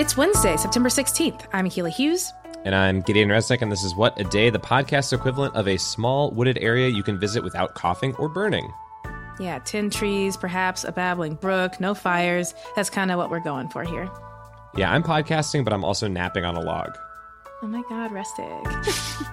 It's Wednesday, September 16th. I'm Akila Hughes. And I'm Gideon Resnick, and this is What a Day, the podcast equivalent of a small wooded area you can visit without coughing or burning. Yeah, 10 trees, perhaps a babbling brook, no fires. That's kind of what we're going for here. Yeah, I'm podcasting, but I'm also napping on a log. Oh my God, Resnick.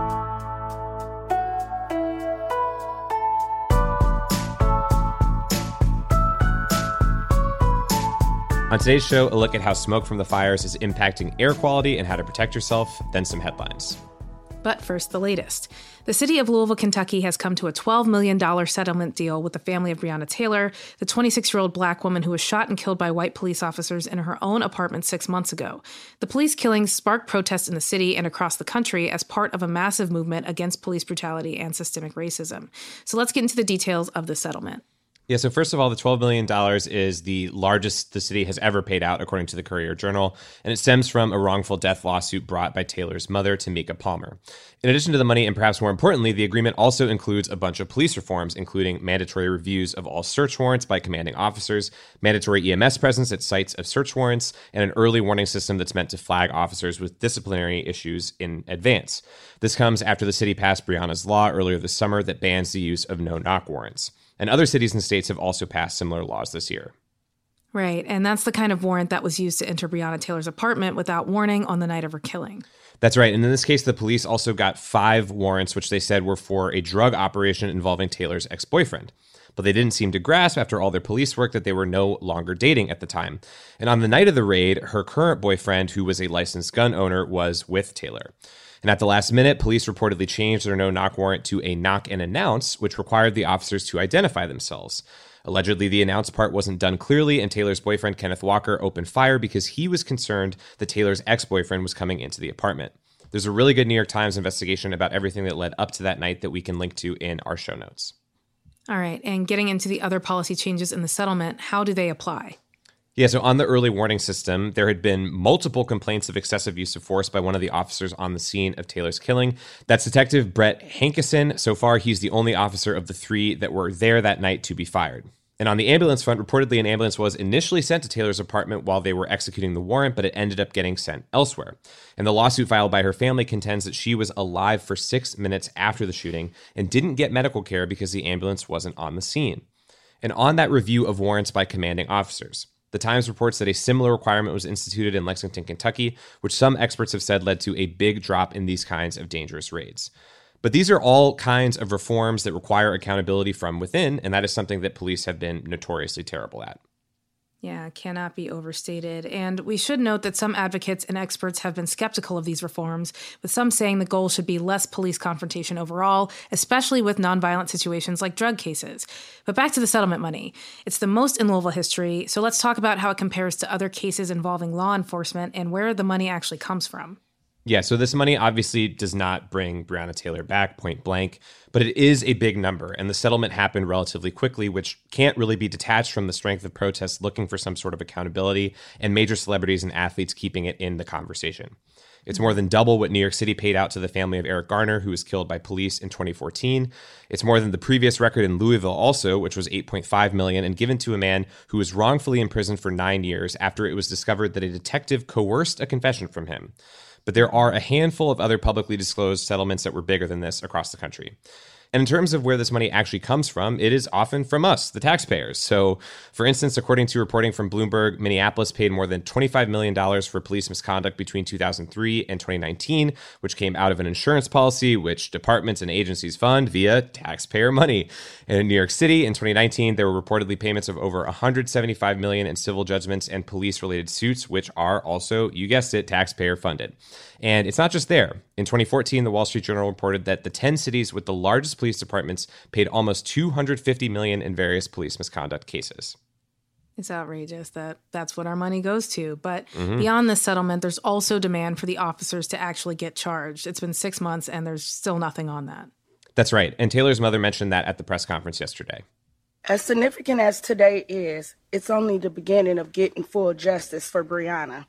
On today's show, a look at how smoke from the fires is impacting air quality and how to protect yourself, then some headlines. But first, the latest. The city of Louisville, Kentucky has come to a $12 million settlement deal with the family of Breonna Taylor, the 26-year-old black woman who was shot and killed by white police officers in her own apartment 6 months ago. The police killings sparked protests in the city and across the country as part of a massive movement against police brutality and systemic racism. So let's get into the details of the settlement. Yeah, so first of all, the $12 million is the largest the city has ever paid out, according to the Courier-Journal, and it stems from a wrongful death lawsuit brought by Taylor's mother, Tamika Palmer. In addition to the money, and perhaps more importantly, the agreement also includes a bunch of police reforms, including mandatory reviews of all search warrants by commanding officers, mandatory EMS presence at sites of search warrants, and an early warning system that's meant to flag officers with disciplinary issues in advance. This comes after the city passed Breonna's law earlier this summer that bans the use of no-knock warrants. And other cities and states have also passed similar laws this year. Right, and that's the kind of warrant that was used to enter Breonna Taylor's apartment without warning on the night of her killing. That's right, and in this case, the police also got 5 warrants, which they said were for a drug operation involving Taylor's ex-boyfriend. But they didn't seem to grasp after all their police work that they were no longer dating at the time. And on the night of the raid, her current boyfriend, who was a licensed gun owner, was with Taylor. And at the last minute, police reportedly changed their no-knock warrant to a knock and announce, which required the officers to identify themselves. Allegedly, the announce part wasn't done clearly, and Taylor's boyfriend, Kenneth Walker, opened fire because he was concerned that Taylor's ex-boyfriend was coming into the apartment. There's a really good New York Times investigation about everything that led up to that night that we can link to in our show notes. All right, and getting into the other policy changes in the settlement, how do they apply? Yeah, so on the early warning system, there had been multiple complaints of excessive use of force by one of the officers on the scene of Taylor's killing. That's Detective Brett Hankison. So far, he's the only officer of the 3 that were there that night to be fired. And on the ambulance front, reportedly an ambulance was initially sent to Taylor's apartment while they were executing the warrant, but it ended up getting sent elsewhere. And the lawsuit filed by her family contends that she was alive for 6 minutes after the shooting and didn't get medical care because the ambulance wasn't on the scene. And on that review of warrants by commanding officers, the Times reports that a similar requirement was instituted in Lexington, Kentucky, which some experts have said led to a big drop in these kinds of dangerous raids. But these are all kinds of reforms that require accountability from within, and that is something that police have been notoriously terrible at. Yeah, cannot be overstated. And we should note that some advocates and experts have been skeptical of these reforms, with some saying the goal should be less police confrontation overall, especially with nonviolent situations like drug cases. But back to the settlement money. It's the most in Louisville history, so let's talk about how it compares to other cases involving law enforcement and where the money actually comes from. Yeah, so this money obviously does not bring Breonna Taylor back, point blank, but it is a big number, and the settlement happened relatively quickly, which can't really be detached from the strength of protests looking for some sort of accountability and major celebrities and athletes keeping it in the conversation. It's more than double what New York City paid out to the family of Eric Garner, who was killed by police in 2014. It's more than the previous record in Louisville also, which was $8.5 million, and given to a man who was wrongfully imprisoned for 9 years after it was discovered that a detective coerced a confession from him. But there are a handful of other publicly disclosed settlements that were bigger than this across the country. And in terms of where this money actually comes from, it is often from us, the taxpayers. So, for instance, according to reporting from Bloomberg, Minneapolis paid more than $25 million for police misconduct between 2003 and 2019, which came out of an insurance policy which departments and agencies fund via taxpayer money. And in New York City, in 2019, there were reportedly payments of over $175 million in civil judgments and police-related suits, which are also, you guessed it, taxpayer funded. And it's not just there. In 2014, the Wall Street Journal reported that the 10 cities with the largest police departments paid almost $250 million in various police misconduct cases. It's outrageous that that's what our money goes to. But beyond this settlement, there's also demand for the officers to actually get charged. It's been 6 months and there's still nothing on that. That's right. And Taylor's mother mentioned that at the press conference yesterday. As significant as today is, it's only the beginning of getting full justice for Breonna.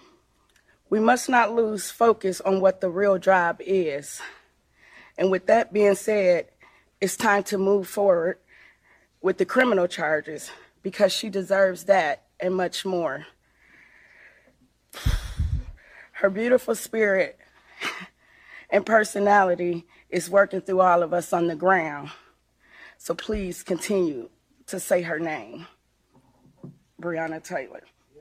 We must not lose focus on what the real job is. And with that being said, it's time to move forward with the criminal charges because she deserves that and much more. Her beautiful spirit and personality is working through all of us on the ground. So please continue to say her name, Breonna Taylor.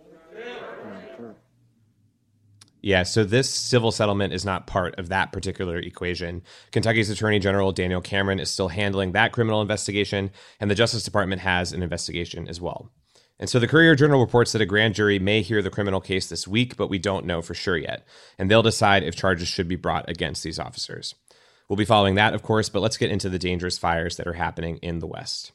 Yeah, so this civil settlement is not part of that particular equation. Kentucky's Attorney General Daniel Cameron is still handling that criminal investigation, and the Justice Department has an investigation as well. And so the Courier-Journal reports that a grand jury may hear the criminal case this week, but we don't know for sure yet. And they'll decide if charges should be brought against these officers. We'll be following that, of course, but let's get into the dangerous fires that are happening in the West.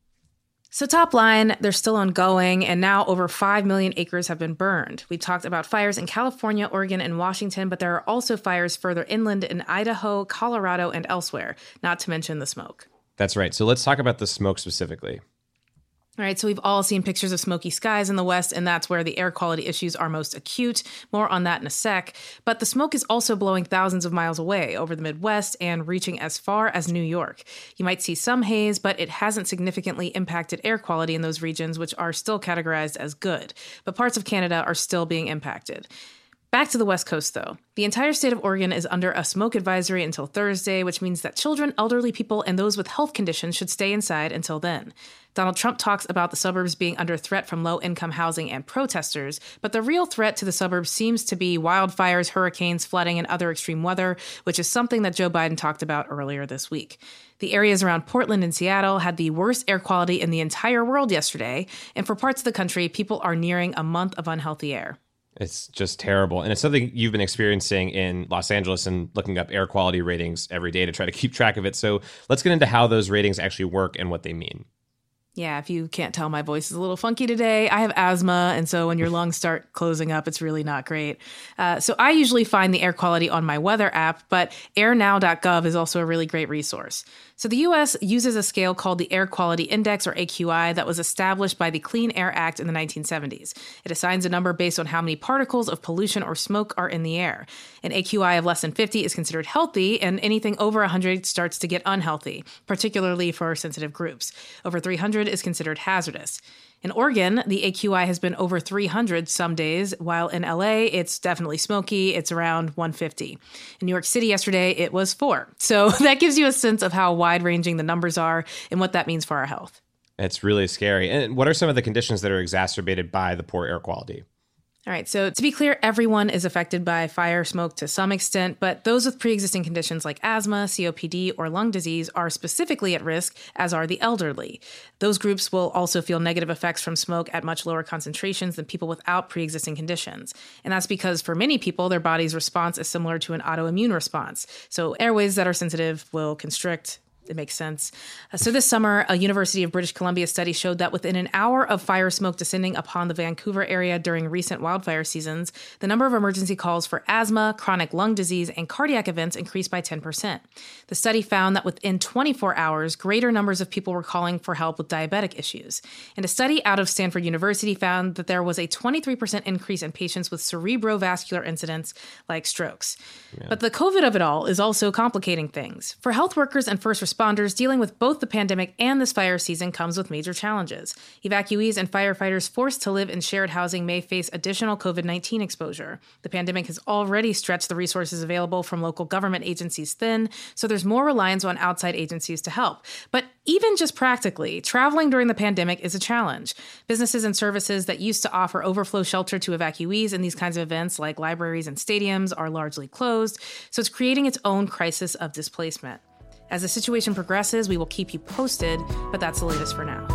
So top line, they're still ongoing, and now over 5 million acres have been burned. We talked about fires in California, Oregon, and Washington, but there are also fires further inland in Idaho, Colorado, and elsewhere, not to mention the smoke. That's right. So let's talk about the smoke specifically. All right, so we've all seen pictures of smoky skies in the West, and that's where the air quality issues are most acute. More on that in a sec. But the smoke is also blowing thousands of miles away over the Midwest and reaching as far as New York. You might see some haze, but it hasn't significantly impacted air quality in those regions, which are still categorized as good. But parts of Canada are still being impacted. Back to the West Coast, though. The entire state of Oregon is under a smoke advisory until Thursday, which means that children, elderly people, and those with health conditions should stay inside until then. Donald Trump talks about the suburbs being under threat from low-income housing and protesters, but the real threat to the suburbs seems to be wildfires, hurricanes, flooding, and other extreme weather, which is something that Joe Biden talked about earlier this week. The areas around Portland and Seattle had the worst air quality in the entire world yesterday, and for parts of the country, people are nearing a month of unhealthy air. It's just terrible. And it's something you've been experiencing in Los Angeles and looking up air quality ratings every day to try to keep track of it. So let's get into how those ratings actually work and what they mean. Yeah, if you can't tell, my voice is a little funky today. I have asthma, and so when your lungs start closing up, it's really not great. So I usually find the air quality on my weather app, but airnow.gov is also a really great resource. So the U.S. uses a scale called the Air Quality Index, or AQI, that was established by the Clean Air Act in the 1970s. It assigns a number based on how many particles of pollution or smoke are in the air. An AQI of less than 50 is considered healthy, and anything over 100 starts to get unhealthy, particularly for sensitive groups. Over 300 is considered hazardous. In Oregon, the AQI has been over 300 some days, while in LA, it's definitely smoky. It's around 150. In New York City yesterday, it was 4. So that gives you a sense of how wide-ranging the numbers are and what that means for our health. It's really scary. And what are some of the conditions that are exacerbated by the poor air quality? All right, so to be clear, everyone is affected by fire smoke to some extent, but those with pre-existing conditions like asthma, COPD, or lung disease are specifically at risk, as are the elderly. Those groups will also feel negative effects from smoke at much lower concentrations than people without pre-existing conditions. And that's because for many people, their body's response is similar to an autoimmune response. So airways that are sensitive will constrict. It makes sense. So this summer, a University of British Columbia study showed that within an hour of fire smoke descending upon the Vancouver area during recent wildfire seasons, the number of emergency calls for asthma, chronic lung disease, and cardiac events increased by 10%. The study found that within 24 hours, greater numbers of people were calling for help with diabetic issues. And a study out of Stanford University found that there was a 23% increase in patients with cerebrovascular incidents like strokes. Yeah. But the COVID of it all is also complicating things. For health workers and first responders, dealing with both the pandemic and this fire season comes with major challenges. Evacuees and firefighters forced to live in shared housing may face additional COVID-19 exposure. The pandemic has already stretched the resources available from local government agencies thin, so there's more reliance on outside agencies to help. But even just practically, traveling during the pandemic is a challenge. Businesses and services that used to offer overflow shelter to evacuees in these kinds of events, like libraries and stadiums, are largely closed, so it's creating its own crisis of displacement. As the situation progresses, we will keep you posted, but that's the latest for now.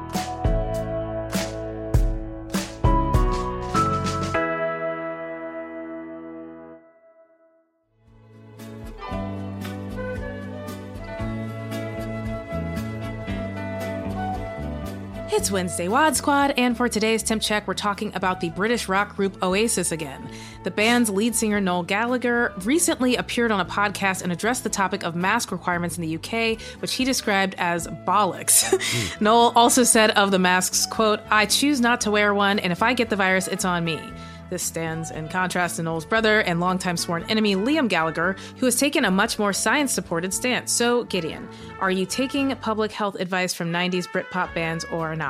It's Wednesday WAD Squad, and for today's Temp Check, we're talking about the British rock group Oasis again. The band's lead singer Noel Gallagher recently appeared on a podcast and addressed the topic of mask requirements in the UK, which he described as bollocks. Noel also said of the masks, quote, "I choose not to wear one, and if I get the virus, it's on me." This stands in contrast to Noel's brother and longtime sworn enemy Liam Gallagher, who has taken a much more science-supported stance. So, Gideon, are you taking public health advice from 90s Britpop bands or not?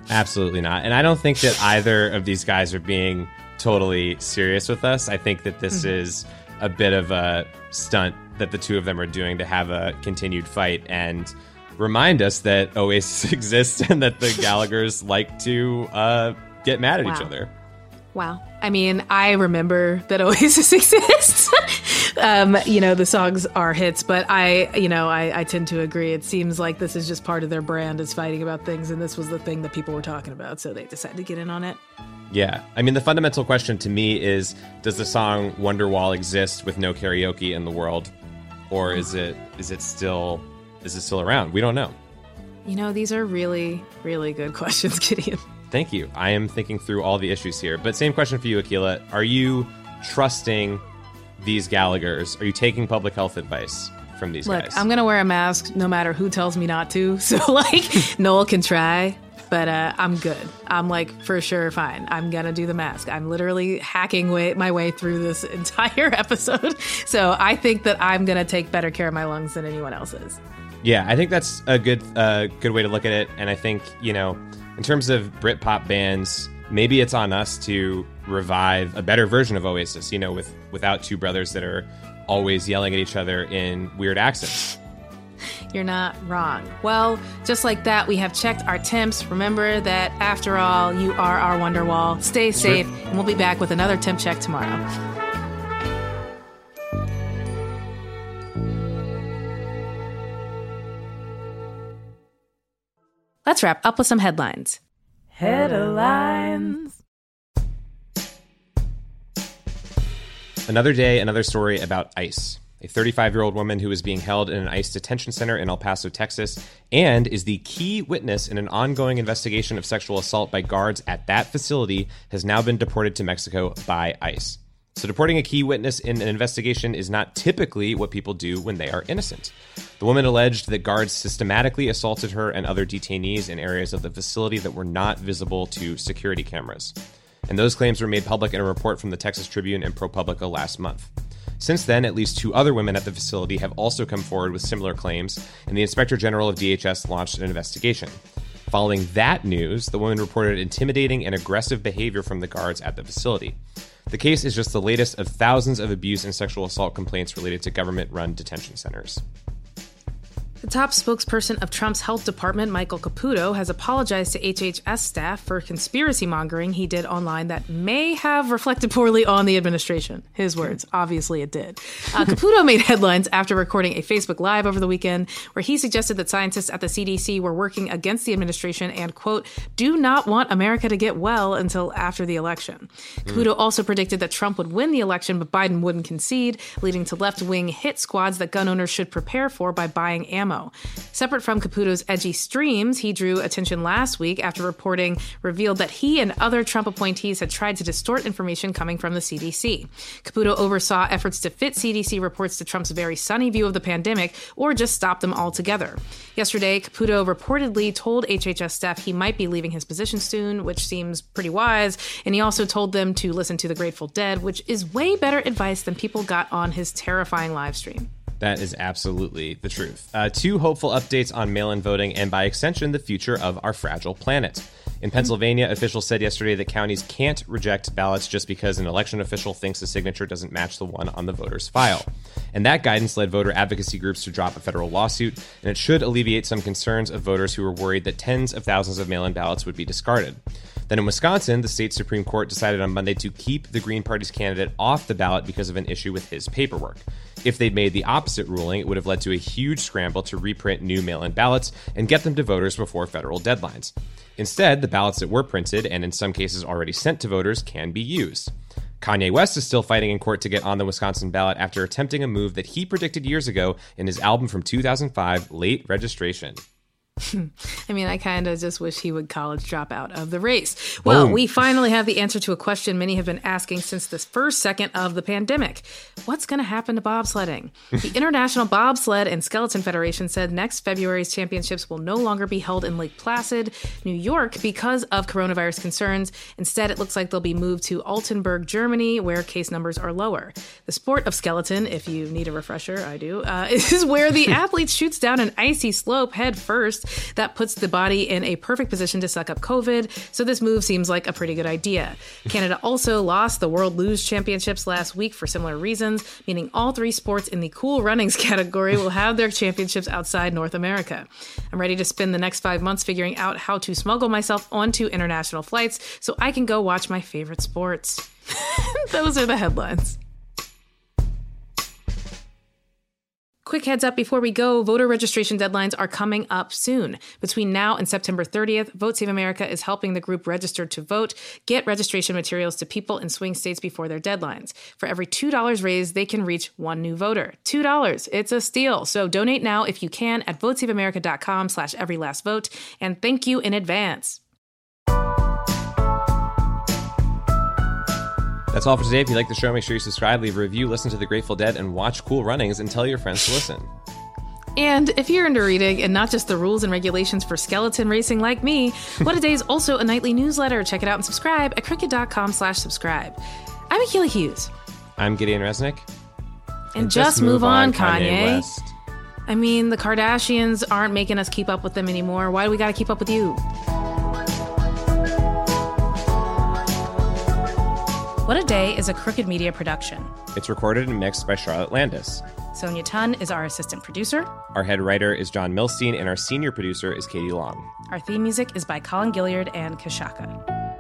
Absolutely not. And I don't think that either of these guys are being totally serious with us. I think that this is a bit of a stunt that the two of them are doing to have a continued fight and remind us that Oasis exists and that the Gallaghers like to get mad at each other. Wow. I mean, I remember that Oasis exists. The songs are hits, but I tend to agree. It seems like this is just part of their brand is fighting about things, and this was the thing that people were talking about, so they decided to get in on it. Yeah. I mean, the fundamental question to me is, does the song Wonderwall exist with no karaoke in the world? Or is it still around? We don't know. These are really, really good questions, Gideon. Thank you. I am thinking through all the issues here. But same question for you, Akilah. Are you trusting these Gallaghers? Are you taking public health advice from these guys? Look, I'm going to wear a mask no matter who tells me not to. So, Noel can try, but I'm good. I'm, for sure fine. I'm going to do the mask. I'm literally hacking my way through this entire episode. So I think that I'm going to take better care of my lungs than anyone else is. Yeah, I think that's a good way to look at it. And I think, in terms of Britpop bands, maybe it's on us to revive a better version of Oasis, without two brothers that are always yelling at each other in weird accents. You're not wrong. Well, just like that, we have checked our temps. Remember that, after all, you are our Wonderwall. Stay safe, and we'll be back with another temp check tomorrow. Let's wrap up with some headlines. Headlines. Another day, another story about ICE. A 35-year-old woman who is being held in an ICE detention center in El Paso, Texas, and is the key witness in an ongoing investigation of sexual assault by guards at that facility, has now been deported to Mexico by ICE. So deporting a key witness in an investigation is not typically what people do when they are innocent. The woman alleged that guards systematically assaulted her and other detainees in areas of the facility that were not visible to security cameras. And those claims were made public in a report from the Texas Tribune and ProPublica last month. Since then, at least two other women at the facility have also come forward with similar claims, and the Inspector General of DHS launched an investigation. Following that news, the woman reported intimidating and aggressive behavior from the guards at the facility. The case is just the latest of thousands of abuse and sexual assault complaints related to government-run detention centers. The top spokesperson of Trump's health department, Michael Caputo, has apologized to HHS staff for conspiracy mongering he did online that may have reflected poorly on the administration. His words. Obviously it did. Caputo made headlines after recording a Facebook Live over the weekend where he suggested that scientists at the CDC were working against the administration and, quote, do not want America to get well until after the election. Caputo also predicted that Trump would win the election, but Biden wouldn't concede, leading to left-wing hit squads that gun owners should prepare for by buying ammo. Separate from Caputo's edgy streams, he drew attention last week after reporting revealed that he and other Trump appointees had tried to distort information coming from the CDC. Caputo oversaw efforts to fit CDC reports to Trump's very sunny view of the pandemic or just stop them altogether. Yesterday, Caputo reportedly told HHS staff he might be leaving his position soon, which seems pretty wise, and he also told them to listen to the Grateful Dead, which is way better advice than people got on his terrifying live stream. That is absolutely the truth. Two hopeful updates on mail-in voting and, by extension, the future of our fragile planet. In Pennsylvania, officials said yesterday that counties can't reject ballots just because an election official thinks a signature doesn't match the one on the voter's file. And that guidance led voter advocacy groups to drop a federal lawsuit, and it should alleviate some concerns of voters who were worried that tens of thousands of mail-in ballots would be discarded. Then in Wisconsin, the state Supreme Court decided on Monday to keep the Green Party's candidate off the ballot because of an issue with his paperwork. If they'd made the opposite ruling, it would have led to a huge scramble to reprint new mail-in ballots and get them to voters before federal deadlines. Instead, the ballots that were printed, and in some cases already sent to voters, can be used. Kanye West is still fighting in court to get on the Wisconsin ballot after attempting a move that he predicted years ago in his album from 2005, Late Registration. I mean, I kind of just wish he would college drop out of the race. Well, we finally have the answer to a question many have been asking since the first second of the pandemic. What's going to happen to bobsledding? The International Bobsled and Skeleton Federation said next February's championships will no longer be held in Lake Placid, New York, because of coronavirus concerns. Instead, it looks like they'll be moved to Altenburg, Germany, where case numbers are lower. The sport of skeleton, if you need a refresher, I do, is where the athlete shoots down an icy slope head first 1st. That puts the body in a perfect position to suck up COVID, so this move seems like a pretty good idea. Canada also lost the World Luge Championships last week for similar reasons, meaning all 3 sports in the cool runnings category will have their championships outside North America. I'm ready to spend the next 5 months figuring out how to smuggle myself onto international flights so I can go watch my favorite sports. Those are the headlines. Quick heads up before we go, voter registration deadlines are coming up soon. Between now and September 30th, Vote Save America is helping the group Registered to Vote get registration materials to people in swing states before their deadlines. For every $2 raised, they can reach 1 new voter. $2. It's a steal. So donate now if you can at votesaveamerica.com/everylastvote. And thank you in advance. That's all for today. If you like the show, make sure you subscribe, leave a review, listen to The Grateful Dead, and watch Cool Runnings, and tell your friends to listen. And if you're into reading and not just the rules and regulations for skeleton racing like me, What a Day is also a nightly newsletter. Check it out and subscribe at cricket.com/subscribe. I'm Akila Hughes. I'm Gideon Resnick. And just move on, Kanye. West. I mean, the Kardashians aren't making us keep up with them anymore. Why do we got to keep up with you? What a Day is a Crooked Media production. It's recorded and mixed by Charlotte Landis. Sonia Tun is our assistant producer. Our head writer is John Milstein, and our senior producer is Katie Long. Our theme music is by Colin Gilliard and Kashaka.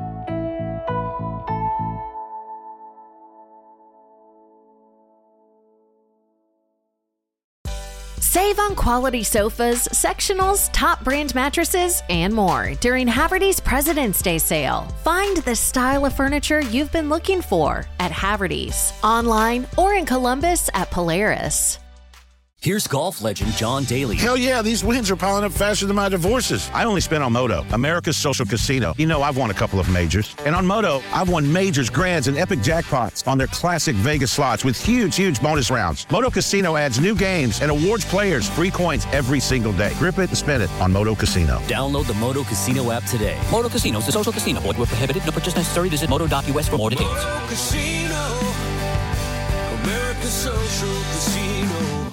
Save on quality sofas, sectionals, top brand mattresses, and more during Haverty's President's Day sale. Find the style of furniture you've been looking for at Haverty's, online or in Columbus at Polaris. Here's golf legend John Daly. Hell yeah, these wins are piling up faster than my divorces. I only spent on Moto, America's social casino. You know I've won a couple of majors. And on Moto, I've won majors, grands, and epic jackpots on their classic Vegas slots with huge bonus rounds. Moto Casino adds new games and awards players free coins every single day. Grip it and spend it on Moto Casino. Download the Moto Casino app today. Moto Casino is a social casino. Void where prohibited. No purchase necessary. Visit moto.us for more details. Moto Casino, America's social casino.